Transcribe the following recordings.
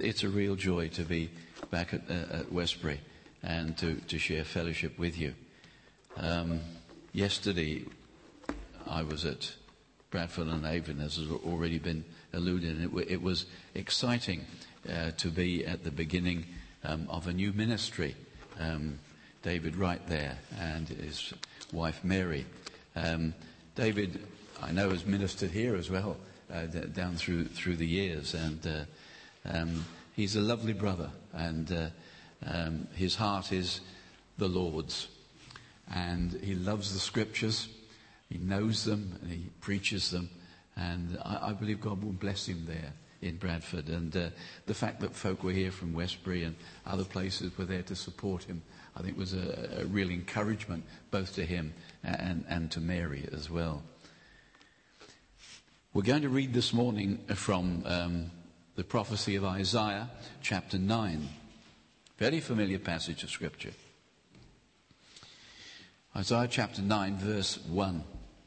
it's a real joy to be back at Westbury and to share fellowship with you. Yesterday I was at Bradford and Avon, as has already been alluded. It was exciting to be at the beginning of a new ministry. David Wright there and his wife Mary. David, I know, has ministered here as well down through the years, and he's a lovely brother, and his heart is the Lord's, and he loves the scriptures. He knows them and he preaches them, and I believe God will bless him there in Bradford. And the fact that folk were here from Westbury and other places were there to support him, I think was a real encouragement both to him and to Mary as well. We're going to read this morning from the prophecy of Isaiah chapter 9. Very familiar passage of scripture. Isaiah chapter 9 verse 1.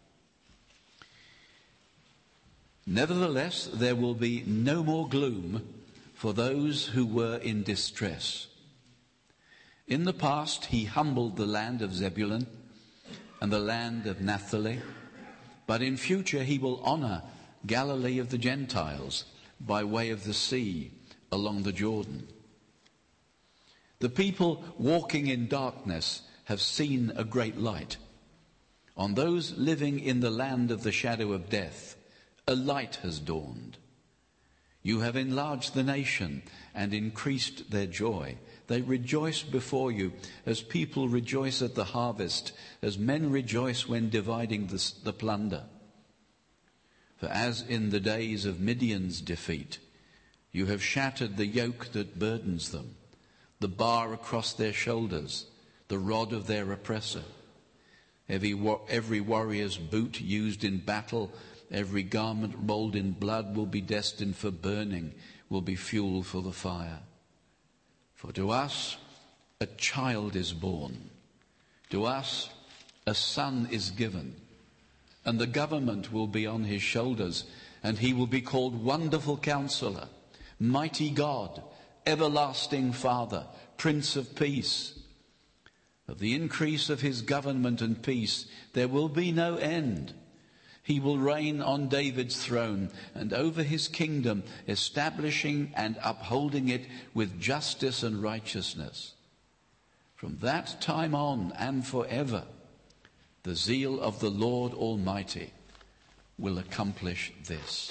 Nevertheless, there will be no more gloom for those who were in distress. In the past, he humbled the land of Zebulun and the land of Naphtali, but in future he will honor Galilee of the Gentiles by way of the sea along the Jordan. The people walking in darkness have seen a great light. On those living in the land of the shadow of death, a light has dawned. You have enlarged the nation and increased their joy. They rejoice before you as people rejoice at the harvest, as men rejoice when dividing the plunder. For as in the days of Midian's defeat, you have shattered the yoke that burdens them, the bar across their shoulders, the rod of their oppressor. Every warrior's boot used in battle, every garment rolled in blood will be destined for burning, will be fuel for the fire. For to us a child is born, to us a son is given, and the government will be on his shoulders, and he will be called Wonderful Counselor, Mighty God, Everlasting Father, Prince of Peace. Of the increase of his government and peace there will be no end. He will reign on David's throne and over his kingdom, establishing and upholding it with justice and righteousness. From that time on and forever, the zeal of the Lord Almighty will accomplish this.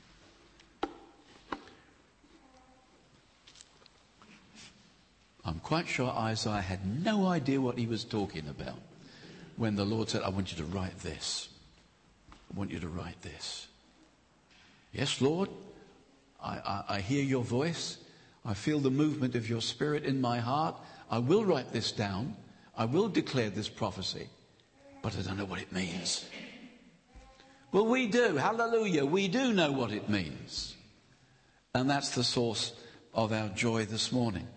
I'm quite sure Isaiah had no idea what he was talking about when the Lord said, I want you to write this. I want you to write this. Yes, Lord, I hear your voice. I feel the movement of your spirit in my heart. I will write this down. I will declare this prophecy, but I don't know what it means. Well, we do. Hallelujah. We do know what it means. And that's the source of our joy this morning.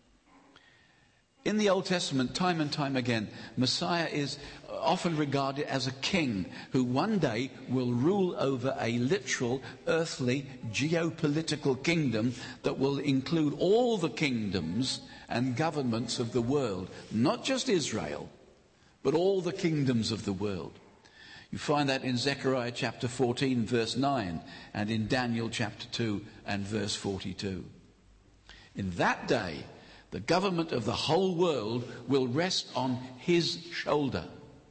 In the Old Testament, time and time again, Messiah is often regarded as a king who one day will rule over a literal, earthly, geopolitical kingdom that will include all the kingdoms and governments of the world, not just Israel, but all the kingdoms of the world. You find that in Zechariah chapter 14, verse 9, and in Daniel chapter 2 and verse 42. In that day, the government of the whole world will rest on his shoulder.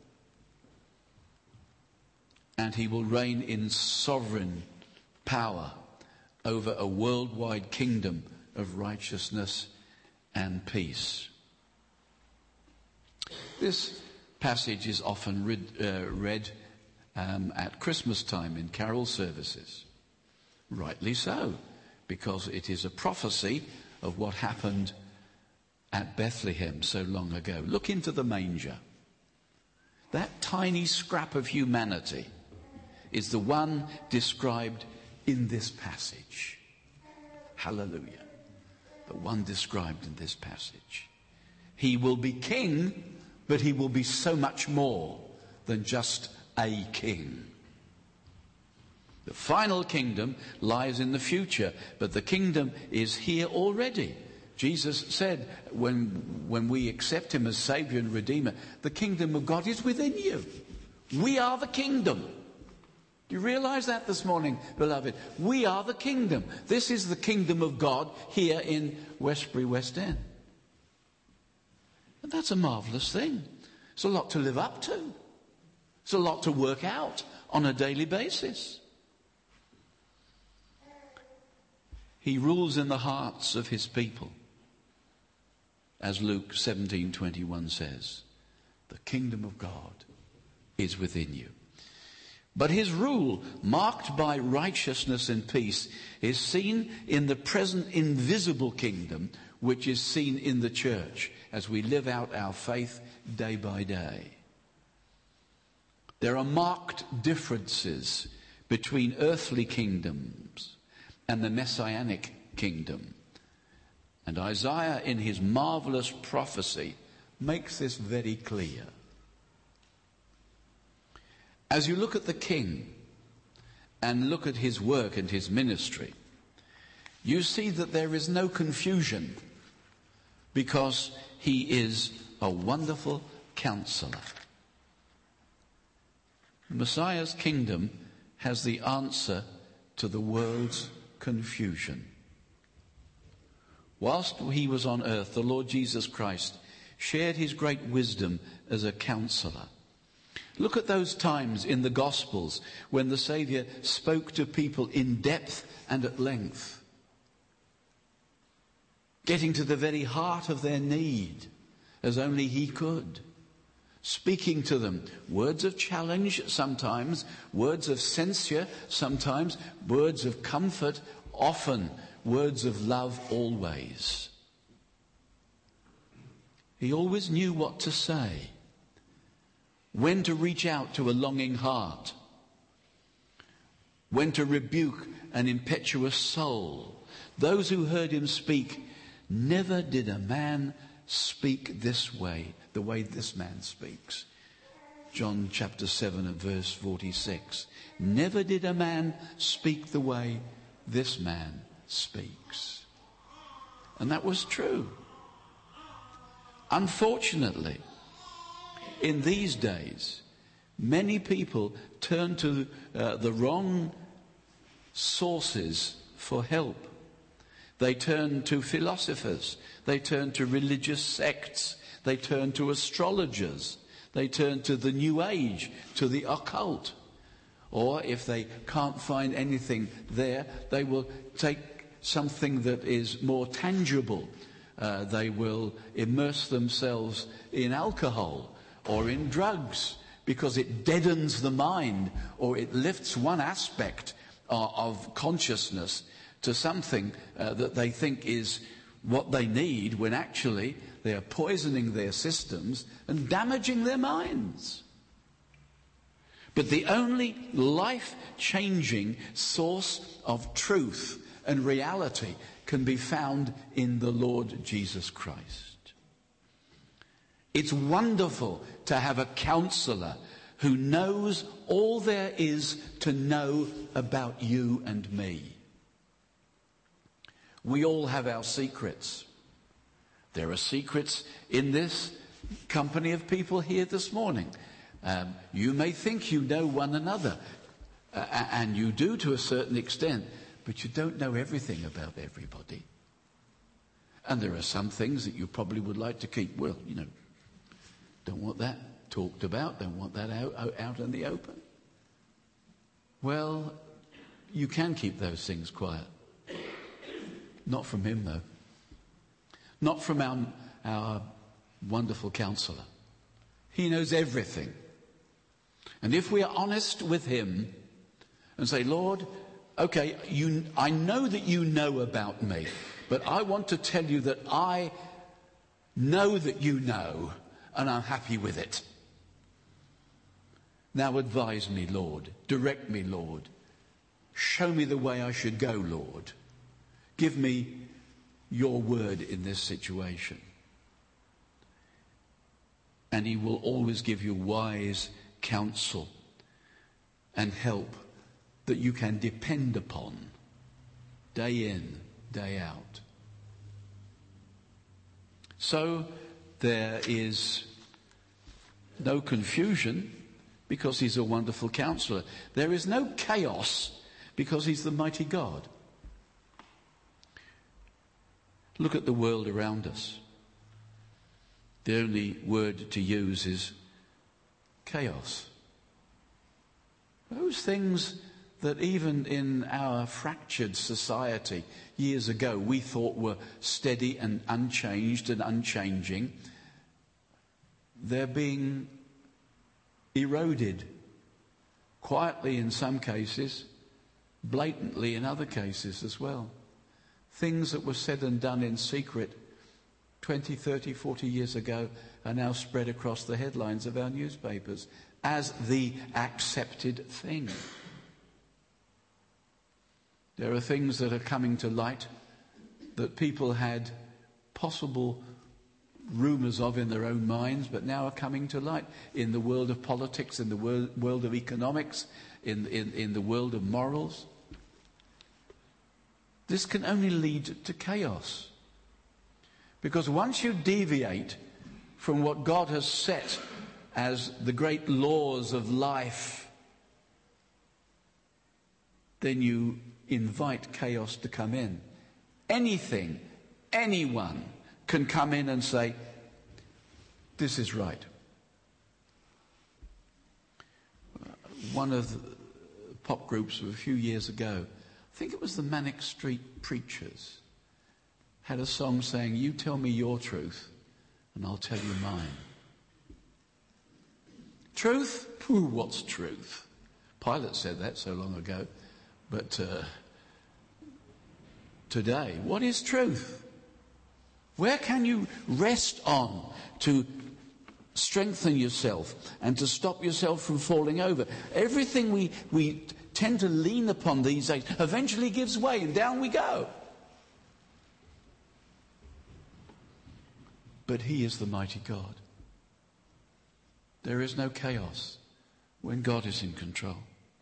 And he will reign in sovereign power over a worldwide kingdom of righteousness and peace. This passage is often read at Christmas time in carol services. Rightly so, because it is a prophecy of what happened at Bethlehem so long ago. Look into the manger. That tiny scrap of humanity is the one described in this passage. Hallelujah. The one described in this passage. He will be king, but he will be so much more than just a king. The final kingdom lies in the future, but the kingdom is here already. Jesus said, when we accept him as Saviour and Redeemer, the kingdom of God is within you. We are the kingdom. Do you realize that this morning, beloved? We are the kingdom. This is the kingdom of God here in Westbury, West End. And that's a marvellous thing. It's a lot to live up to. It's a lot to work out on a daily basis. He rules in the hearts of his people. As Luke 17:21 says, the kingdom of God is within you. But his rule, marked by righteousness and peace, is seen in the present invisible kingdom, which is seen in the church as we live out our faith day by day. There are marked differences between earthly kingdoms and the messianic kingdom. And Isaiah, in his marvelous prophecy, makes this very clear. As you look at the king and look at his work and his ministry, you see that there is no confusion because he is a wonderful counselor. The Messiah's kingdom has the answer to the world's confusion. Whilst he was on earth, the Lord Jesus Christ shared his great wisdom as a counselor. Look at those times in the Gospels when the Saviour spoke to people in depth and at length, getting to the very heart of their need as only he could, speaking to them words of challenge sometimes, words of censure sometimes, words of comfort often, words of love always. He always knew what to say, when to reach out to a longing heart, when to rebuke an impetuous soul. Those who heard him speak, never did a man speak this way, the way this man speaks. John chapter 7 and verse 46. Never did a man speak the way this man speaks. And that was true. Unfortunately, in these days, many people turn to the wrong sources for help. They turn to philosophers. They turn to religious sects. They turn to astrologers. They turn to the New Age, to the occult. Or if they can't find anything there, they will take something that is more tangible. They will immerse themselves in alcohol or in drugs because it deadens the mind, or it lifts one aspect of consciousness to something that they think is what they need, when actually they are poisoning their systems and damaging their minds. But the only life-changing source of truth and reality can be found in the Lord Jesus Christ. It's wonderful to have a counselor who knows all there is to know about you and me. We all have our secrets. There are secrets in this company of people here this morning. You may think you know one another, and you do to a certain extent, but you don't know everything about everybody. And there are some things that you probably would like to keep, well, don't want that talked about, don't want that out in the open. Well, you can keep those things quiet. Not from him, though. Not from our wonderful counselor. He knows everything. And if we are honest with him and say, Lord, okay, I know that you know about me, but I want to tell you that I know that you know, and I'm happy with it. Now advise me, Lord. Direct me, Lord. Show me the way I should go, Lord. Give me your word in this situation. And he will always give you wise counsel and help that you can depend upon day in, day out. So there is no confusion because he's a wonderful counselor. There is no chaos because he's the mighty God. Look at the world around us. The only word to use is chaos. Those things that even in our fractured society years ago we thought were steady and unchanged and unchanging, they're being eroded, quietly in some cases, blatantly in other cases as well. Things that were said and done in secret 20, 30, 40 years ago are now spread across the headlines of our newspapers as the accepted thing. There are things that are coming to light that people had possible rumours of in their own minds, but now are coming to light in the world of politics, in the world of economics, in the world of morals. This can only lead to chaos. Because once you deviate from what God has set as the great laws of life, then you invite chaos to come in. Anything, anyone can come in and say, this is right. One of the pop groups of a few years ago, I think it was the Manic Street Preachers, had a song saying, you tell me your truth and I'll tell you mine. Truth? Pooh, what's truth? Pilate said that so long ago. But today, what is truth? Where can you rest on to strengthen yourself and to stop yourself from falling over? Everything we tend to lean upon these days eventually gives way and down we go. But he is the mighty God. There is no chaos when God is in control.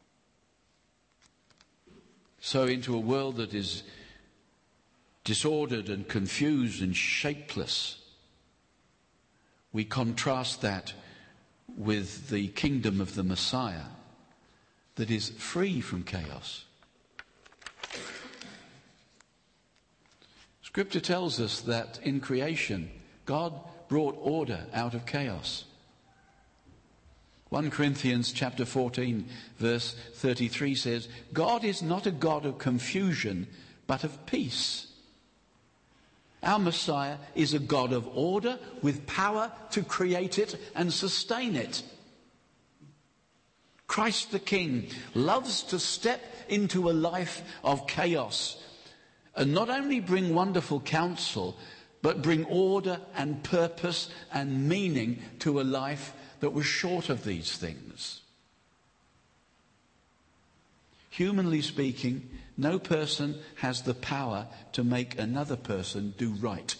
So into a world that is disordered and confused and shapeless, we contrast that with the kingdom of the Messiah that is free from chaos. Scripture tells us that in creation, God brought order out of chaos. 1 Corinthians chapter 14 verse 33 says, God is not a God of confusion, but of peace. Our Messiah is a God of order with power to create it and sustain it. Christ the King loves to step into a life of chaos and not only bring wonderful counsel, but bring order and purpose and meaning to a life that was short of these things. Humanly speaking, no person has the power to make another person do right.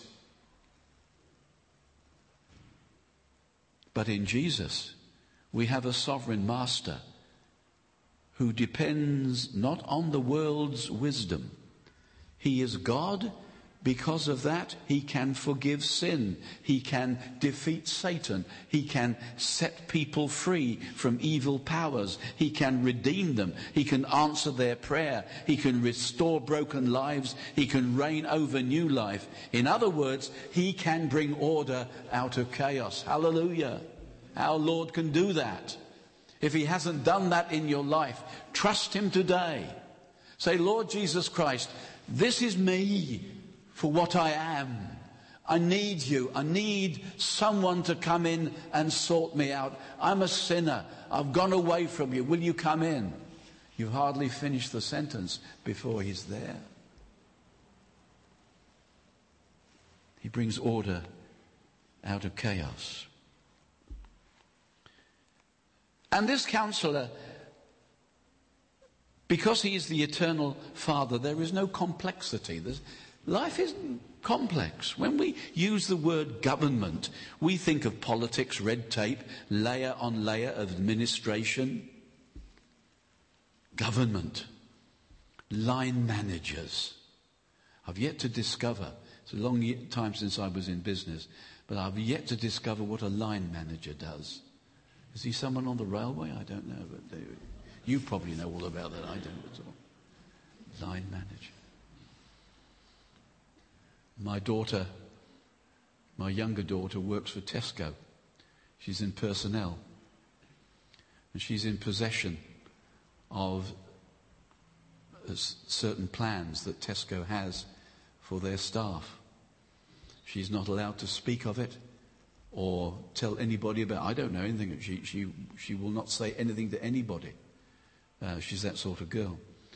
But in Jesus, we have a sovereign master who depends not on the world's wisdom. He is God. Because of that, he can forgive sin. He can defeat Satan. He can set people free from evil powers. He can redeem them. He can answer their prayer. He can restore broken lives. He can reign over new life. In other words, he can bring order out of chaos. Hallelujah. Our Lord can do that. If he hasn't done that in your life, trust him today. Say, Lord Jesus Christ, this is me. For what I am. I need you. I need someone to come in and sort me out. I'm a sinner. I've gone away from you. Will you come in? You've hardly finished the sentence before he's there. He brings order out of chaos. And this counselor, because he is the eternal Father, there is no complexity. Life isn't complex. When we use the word government, we think of politics, red tape, layer on layer of administration. government, line managers. I've yet to discover, it's a long time since I was in business, but I've yet to discover what a line manager does. Is he someone on the railway? I don't know, but you probably know all about that. I don't at all. Line manager. My younger daughter works for Tesco. She's in personnel. And she's in possession of certain plans that Tesco has for their staff. She's not allowed to speak of it or tell anybody about it. I don't know anything. She will not say anything to anybody. She's that sort of girl.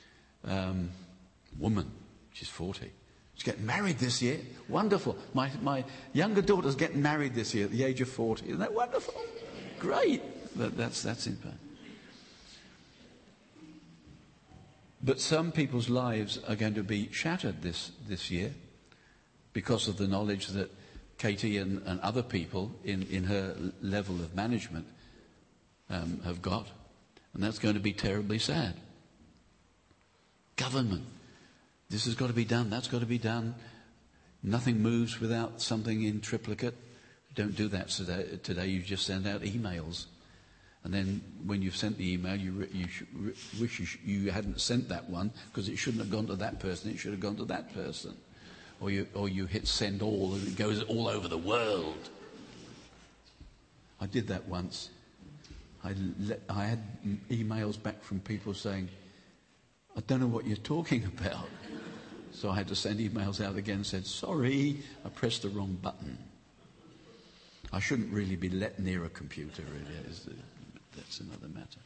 Woman. She's 40. She's getting married this year. Wonderful. My younger daughter's getting married this year at the age of 40. Isn't that wonderful? Great. That's in fact. But some people's lives are going to be shattered this year because of the knowledge that Katie and other people in her level of management have got. And that's going to be terribly sad. Government. This has got to be done. That's got to be done. Nothing moves without something in triplicate. Don't do that today. You just send out emails. And then when you've sent the email, you wish you hadn't sent that one because it shouldn't have gone to that person. It should have gone to that person. Or you hit send all and it goes all over the world. I did that once. I had emails back from people saying, I don't know what you're talking about. So I had to send emails out again and said, sorry, I pressed the wrong button. I shouldn't really be let near a computer, really. That's another matter.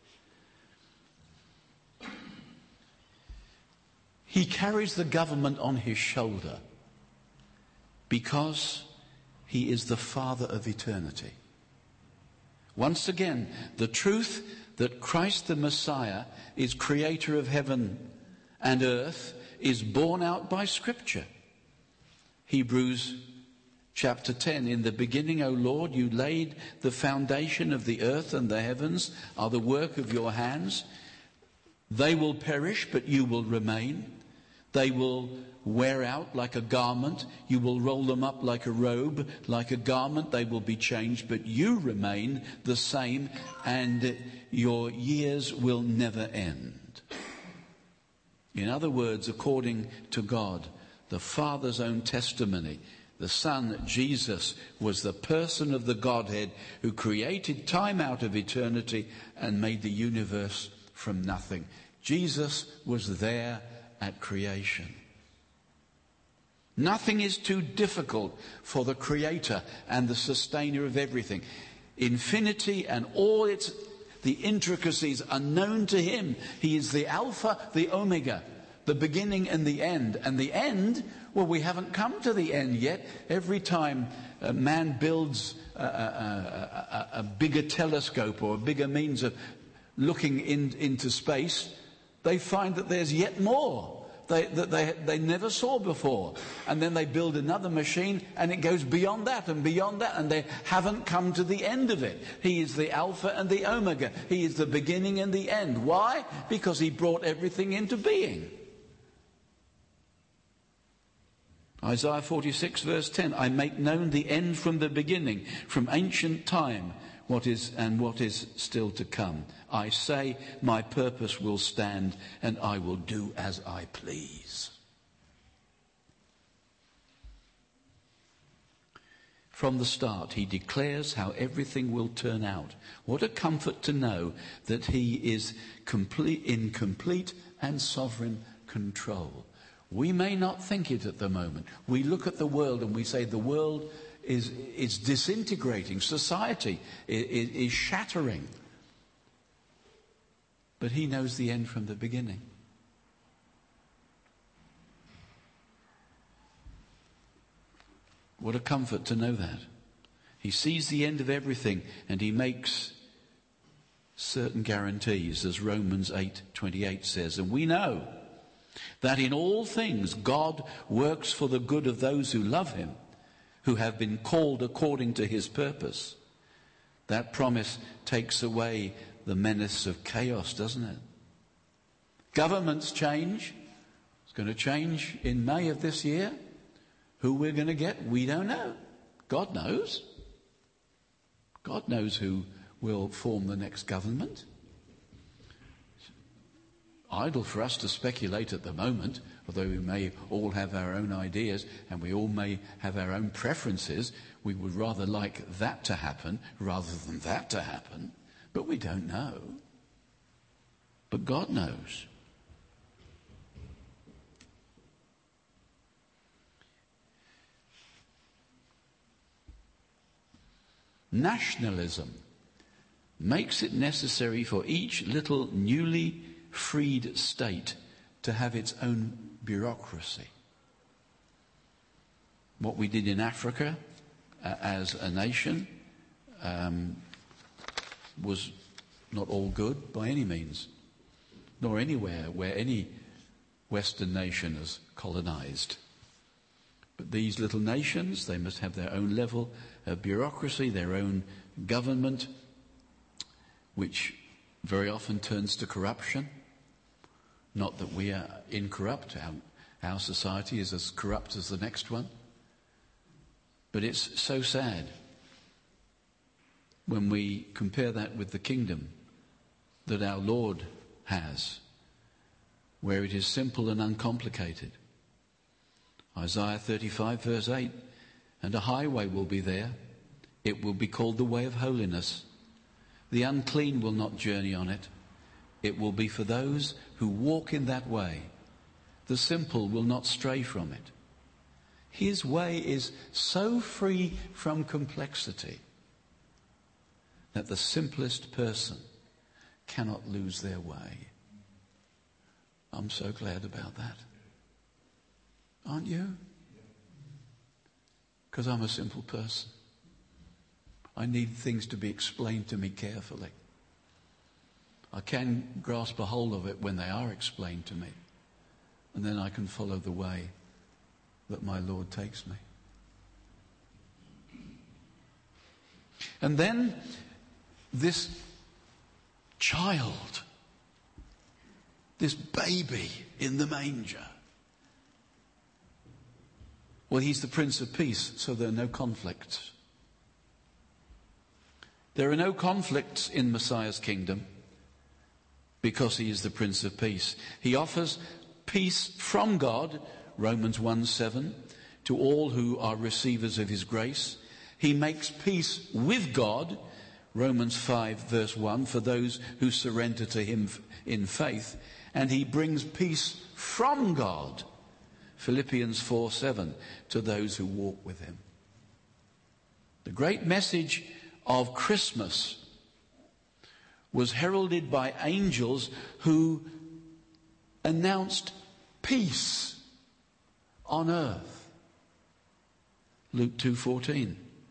He carries the government on his shoulder because he is the Father of eternity. Once again, the truth that Christ the Messiah is creator of heaven and earth is borne out by Scripture. Hebrews Chapter 10, in the beginning, O Lord, you laid the foundation of the earth, and the heavens are the work of your hands. They will perish, but you will remain. They will wear out like a garment. You will roll them up like a robe, like a garment. They will be changed, but you remain the same, and your years will never end. In other words, according to God, the Father's own testimony, the Son, Jesus, was the person of the Godhead who created time out of eternity and made the universe from nothing. Jesus was there at creation. Nothing is too difficult for the Creator and the Sustainer of everything. Infinity and all the intricacies are known to Him. He is the Alpha, the Omega, the beginning and the end. And the end, well, we haven't come to the end yet. Every time man builds a bigger telescope or a bigger means of looking into space, they find that there's yet more that they never saw before. And then they build another machine and it goes beyond that, and they haven't come to the end of it. He is the Alpha and the Omega. He is the beginning and the end. Why? Because He brought everything into being. Isaiah 46 verse 10, I make known the end from the beginning, from ancient time, what is still to come. I say my purpose will stand and I will do as I please. From the start, He declares how everything will turn out. What a comfort to know that He is in complete and sovereign control. We may not think it at the moment. We look at the world and we say the world is disintegrating. Society is shattering. But He knows the end from the beginning. What a comfort to know that. He sees the end of everything and He makes certain guarantees, as Romans 8:28 says. And we know that in all things God works for the good of those who love Him, who have been called according to His purpose. That promise takes away the menace of chaos, doesn't it? Governments change. It's going to change in May of this year. Who we're going to get, we don't know. God knows. God knows who will form the next government. Idle for us to speculate at the moment, although we may all have our own ideas and we all may have our own preferences. We would rather like that to happen rather than that to happen. But we don't know. But God knows. Nationalism makes it necessary for each little newly freed state to have its own bureaucracy. What we did in Africa as a nation was not all good by any means, nor anywhere where any Western nation has colonized. But these little nations, they must have their own level of bureaucracy, their own government, which very often turns to corruption. Not that we are incorrupt. Our society is as corrupt as the next one. But it's so sad when we compare that with the kingdom that our Lord has, where it is simple and uncomplicated. Isaiah 35 verse 8, and a highway will be there. It will be called the way of holiness. The unclean will not journey on it. It will be for those who walk in that way. The simple will not stray from it. His way is so free from complexity that the simplest person cannot lose their way. I'm so glad about that. Aren't you? Because I'm a simple person. I need things to be explained to me carefully. I can grasp a hold of it when they are explained to me. And then I can follow the way that my Lord takes me. And then this child, this baby in the manger. Well, he's the Prince of Peace, so there are no conflicts. There are no conflicts in Messiah's kingdom because he is the Prince of Peace. He offers peace from God, Romans 1:7, to all who are receivers of his grace. He makes peace with God, Romans 5 verse 1, for those who surrender to him in faith. And he brings peace from God, Philippians 4:7, to those who walk with him. The great message of Christmas was heralded by angels who announced peace on earth. Luke 2:14.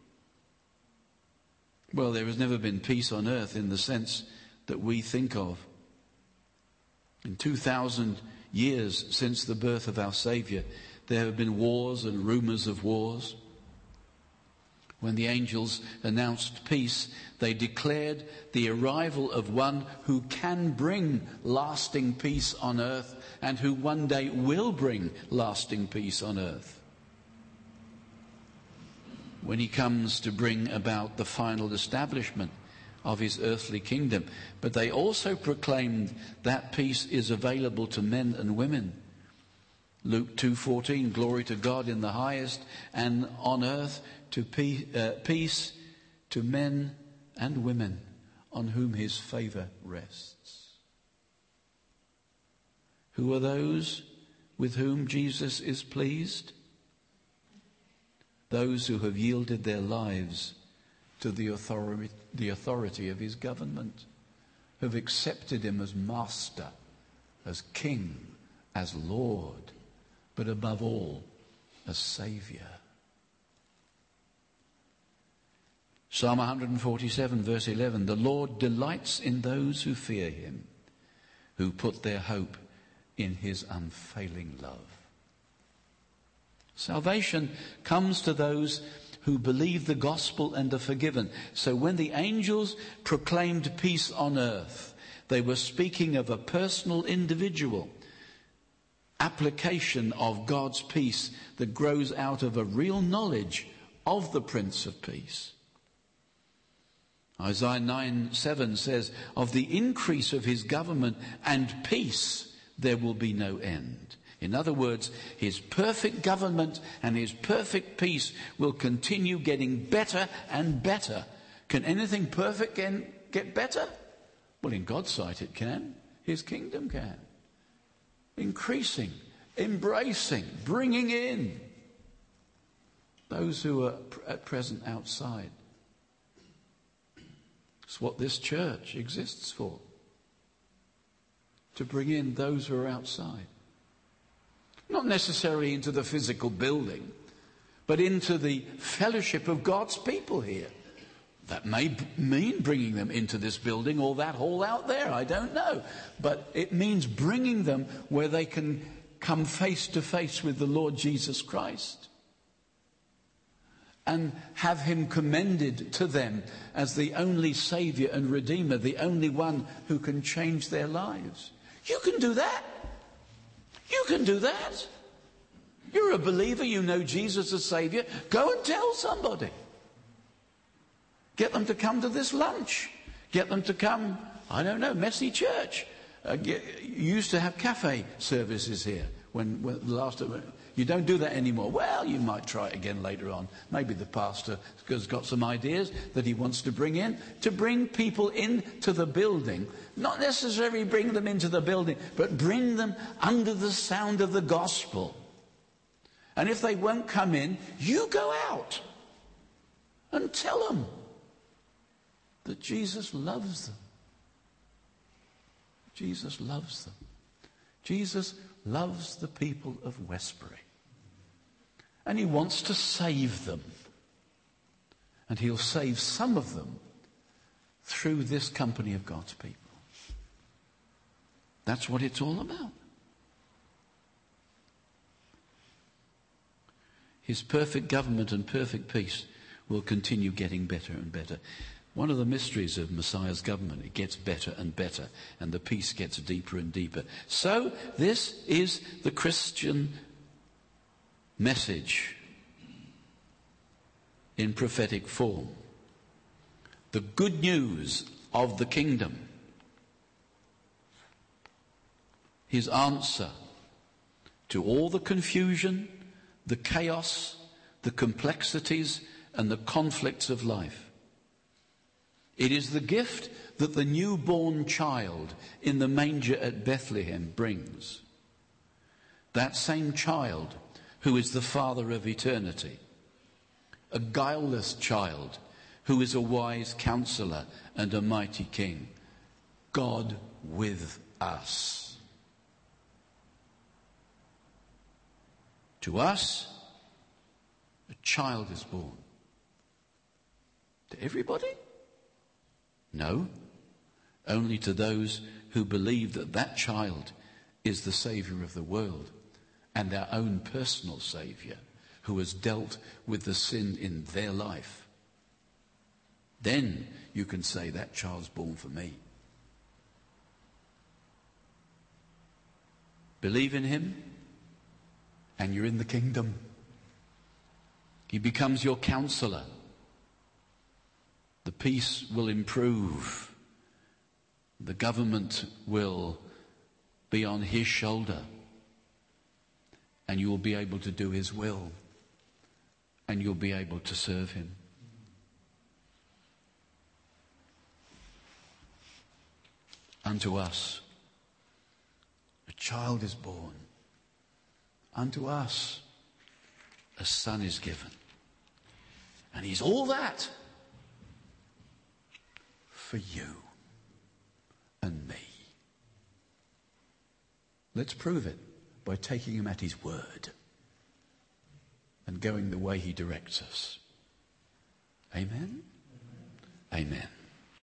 Well, there has never been peace on earth in the sense that we think of. In 2,000 years since the birth of our Saviour, there have been wars and rumours of wars. When the angels announced peace, they declared the arrival of one who can bring lasting peace on earth and who one day will bring lasting peace on earth, when he comes to bring about the final establishment of his earthly kingdom. But they also proclaimed that peace is available to men and women. Luke 2:14, glory to God in the highest, and on earth to peace to men and women on whom his favour rests. Who are those with whom Jesus is pleased? Those who have yielded their lives to the authority of his government, who have accepted him as master, as king, as Lord, but above all, as Saviour. Psalm 147 verse 11, the Lord delights in those who fear him, who put their hope in his unfailing love. Salvation comes to those who believe the gospel and are forgiven. So when the angels proclaimed peace on earth, They were speaking of a personal, individual application of God's peace that grows out of a real knowledge of the Prince of Peace. Isaiah 9:7 says, of the increase of his government and peace there will be no end. In other words, his perfect government and his perfect peace will continue getting better and better. Can anything perfect get better? Well, in God's sight it can. His kingdom can. Increasing, embracing, bringing in those who are at present outside. It's what this church exists for. To bring in those who are outside. Not necessarily into the physical building, but into the fellowship of God's people here. That may mean bringing them into this building or that hall out there, I don't know. But it means bringing them where they can come face to face with the Lord Jesus Christ and have him commended to them as the only Saviour and Redeemer, the only one who can change their lives. You can do that. You can do that. You're a believer, you know Jesus as Saviour. Go and tell somebody. Get them to come to this lunch. Get them to come, I don't know, Messy Church. You used to have cafe services here when last. You don't do that anymore. Well, you might try it again later on. Maybe the pastor has got some ideas that he wants to bring in. To bring people into the building. Not necessarily bring them into the building, but bring them under the sound of the gospel. And if they won't come in, you go out and tell them that Jesus loves them. Jesus loves them. Jesus loves the people of Westbury. And he wants to save them. And he'll save some of them through this company of God's people. That's what it's all about. His perfect government and perfect peace will continue getting better and better. One of the mysteries of Messiah's government, it gets better and better, and the peace gets deeper and deeper. So this is the Christian message in prophetic form. The good news of the kingdom. His answer to all the confusion, the chaos, the complexities, and the conflicts of life. It is the gift that the newborn child in the manger at Bethlehem brings. That same child who is the Father of eternity. A guileless child who is a wise counselor and a mighty king. God with us. To us, a child is born. To everybody? No, only to those who believe that that child is the Saviour of the world and our own personal Saviour who has dealt with the sin in their life. Then you can say that child's born for me. Believe in him and you're in the kingdom. He becomes your counselor. The peace will improve. The government will be on his shoulder. And you will be able to do his will. And you'll be able to serve him. Unto us a child is born. Unto us a son is given. And he's all that for you and me. Let's prove it by taking him at his word and going the way he directs us. Amen? Amen.